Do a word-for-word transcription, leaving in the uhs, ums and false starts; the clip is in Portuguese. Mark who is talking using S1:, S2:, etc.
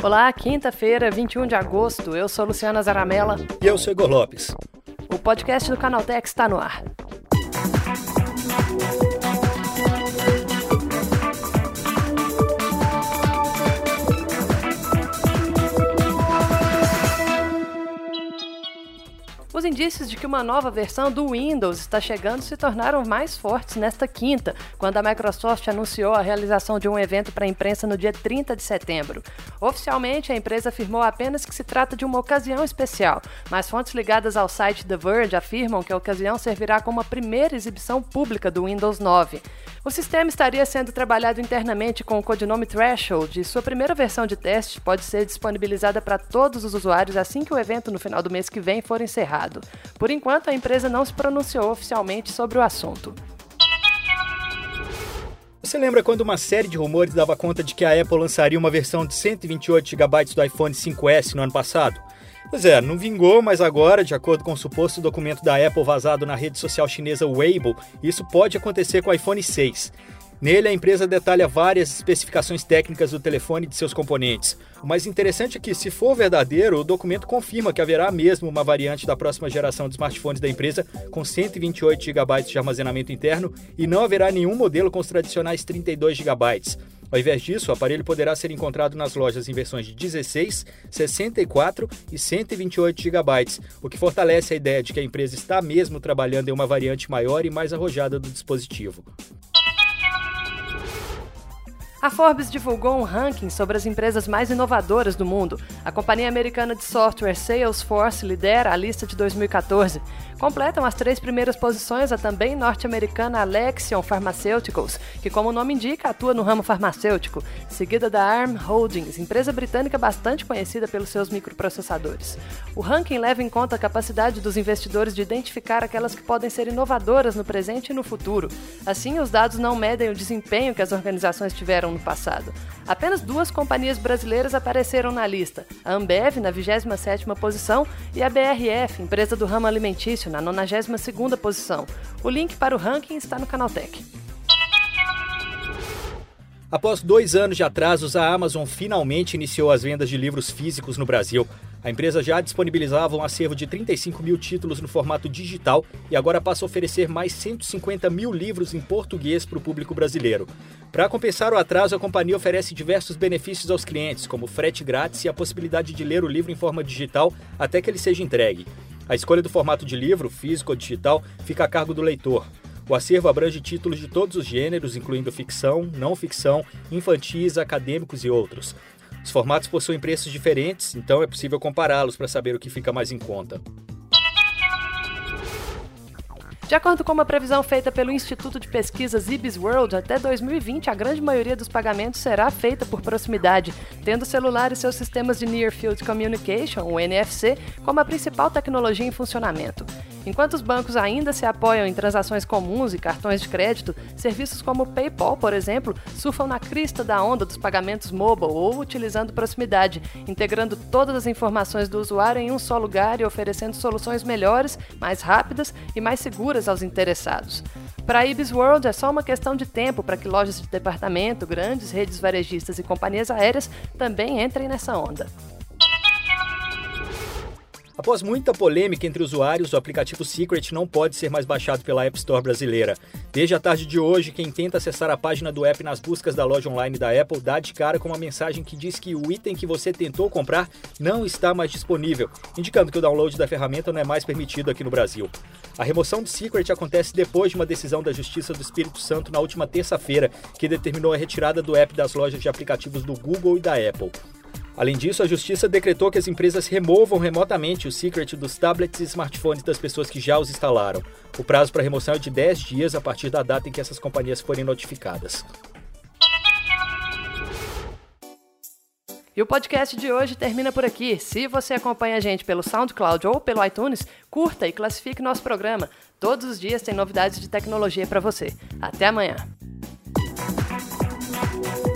S1: Olá, quinta-feira, vinte e um de agosto, eu sou Luciana Zaramella.
S2: E eu sou Igor Lopes.
S1: O podcast do Canaltech está no ar. Os indícios de que uma nova versão do Windows está chegando se tornaram mais fortes nesta quinta, quando a Microsoft anunciou a realização de um evento para a imprensa no dia trinta de setembro. Oficialmente, a empresa afirmou apenas que se trata de uma ocasião especial, mas fontes ligadas ao site The Verge afirmam que a ocasião servirá como a primeira exibição pública do Windows nove. O sistema estaria sendo trabalhado internamente com o codinome Threshold e sua primeira versão de teste pode ser disponibilizada para todos os usuários assim que o evento no final do mês que vem for encerrado. Por enquanto, a empresa não se pronunciou oficialmente sobre o assunto.
S2: Você lembra quando uma série de rumores dava conta de que a Apple lançaria uma versão de cento e vinte e oito gigabytes do iPhone cinco S no ano passado? Pois é, não vingou, mas agora, de acordo com o suposto documento da Apple vazado na rede social chinesa Weibo, isso pode acontecer com o iPhone seis. Nele, a empresa detalha várias especificações técnicas do telefone e de seus componentes. O mais interessante é que, se for verdadeiro, o documento confirma que haverá mesmo uma variante da próxima geração de smartphones da empresa com cento e vinte e oito gigabytes de armazenamento interno e não haverá nenhum modelo com os tradicionais trinta e dois gigabytes. Ao invés disso, o aparelho poderá ser encontrado nas lojas em versões de dezesseis, sessenta e quatro e cento e vinte e oito gigabytes, o que fortalece a ideia de que a empresa está mesmo trabalhando em uma variante maior e mais arrojada do dispositivo.
S1: A Forbes divulgou um ranking sobre as empresas mais inovadoras do mundo. A companhia americana de software Salesforce lidera a lista de dois mil e catorze. Completam as três primeiras posições a também norte-americana Alexion Pharmaceuticals, que, como o nome indica, atua no ramo farmacêutico, seguida da Arm Holdings, empresa britânica bastante conhecida pelos seus microprocessadores. O ranking leva em conta a capacidade dos investidores de identificar aquelas que podem ser inovadoras no presente e no futuro. Assim, os dados não medem o desempenho que as organizações tiveram no passado. Apenas duas companhias brasileiras apareceram na lista, a Ambev na vigésima sétima posição e a B R F, empresa do ramo alimentício, na nonagésima segunda posição. O link para o ranking está no Canaltech.
S2: Após dois anos de atrasos, a Amazon finalmente iniciou as vendas de livros físicos no Brasil. A empresa já disponibilizava um acervo de trinta e cinco mil títulos no formato digital e agora passa a oferecer mais cento e cinquenta mil livros em português para o público brasileiro. Para compensar o atraso, a companhia oferece diversos benefícios aos clientes, como frete grátis e a possibilidade de ler o livro em forma digital até que ele seja entregue. A escolha do formato de livro, físico ou digital, fica a cargo do leitor. O acervo abrange títulos de todos os gêneros, incluindo ficção, não ficção, infantis, acadêmicos e outros. Os formatos possuem preços diferentes, então é possível compará-los para saber o que fica mais em conta.
S1: De acordo com uma previsão feita pelo Instituto de Pesquisas IBISWorld, até dois mil e vinte a grande maioria dos pagamentos será feita por proximidade, tendo o celular e seus sistemas de Near Field Communication, o N F C, como a principal tecnologia em funcionamento. Enquanto os bancos ainda se apoiam em transações comuns e cartões de crédito, serviços como o PayPal, por exemplo, surfam na crista da onda dos pagamentos mobile ou utilizando proximidade, integrando todas as informações do usuário em um só lugar e oferecendo soluções melhores, mais rápidas e mais seguras aos interessados. Para a IBISWorld, é só uma questão de tempo para que lojas de departamento, grandes redes varejistas e companhias aéreas também entrem nessa onda.
S2: Após muita polêmica entre usuários, o aplicativo Secret não pode ser mais baixado pela App Store brasileira. Desde a tarde de hoje, quem tenta acessar a página do app nas buscas da loja online da Apple dá de cara com uma mensagem que diz que o item que você tentou comprar não está mais disponível, indicando que o download da ferramenta não é mais permitido aqui no Brasil. A remoção do Secret acontece depois de uma decisão da Justiça do Espírito Santo na última terça-feira, que determinou a retirada do app das lojas de aplicativos do Google e da Apple. Além disso, a Justiça decretou que as empresas removam remotamente o Secret dos tablets e smartphones das pessoas que já os instalaram. O prazo para remoção é de dez dias a partir da data em que essas companhias forem notificadas.
S1: E o podcast de hoje termina por aqui. Se você acompanha a gente pelo SoundCloud ou pelo iTunes, curta e classifique nosso programa. Todos os dias tem novidades de tecnologia para você. Até amanhã!